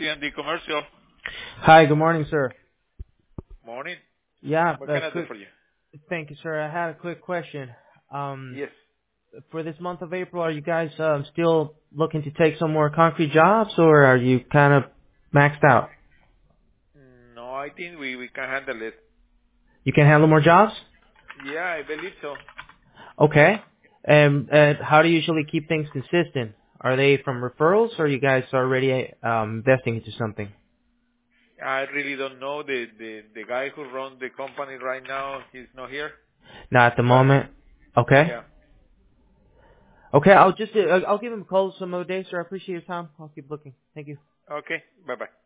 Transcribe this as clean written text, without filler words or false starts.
C&D Commercial. Hi, good morning, sir. Morning. Yeah, What can I do for you? thank you, sir. I had a quick question. Yes. For this month of April, are you guys still looking to take some more concrete jobs, or are you kind of maxed out? No, I think we can handle it. You can handle more jobs? Yeah, I believe so. Okay. And how do you usually keep things consistent? Are they from referrals, or you guys already investing into something? I really don't know. The guy who runs the company right now, he's not here. Not at the But moment. Okay. yeah. Okay, I'll give him a call some other day, sir. I appreciate your time. I'll keep looking. Thank you. Okay. Bye-bye.